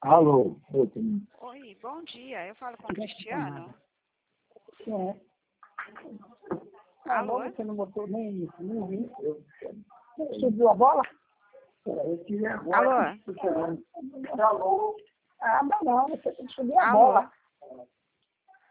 Alô, Oi, bom dia. Eu falo com o Cristiano. Sim. Alô? Você não botou nem isso, nem vi. Subiu a bola? Eu tive agora. Alô? Alô? Ah, não, você tem que subir a Alô? bola.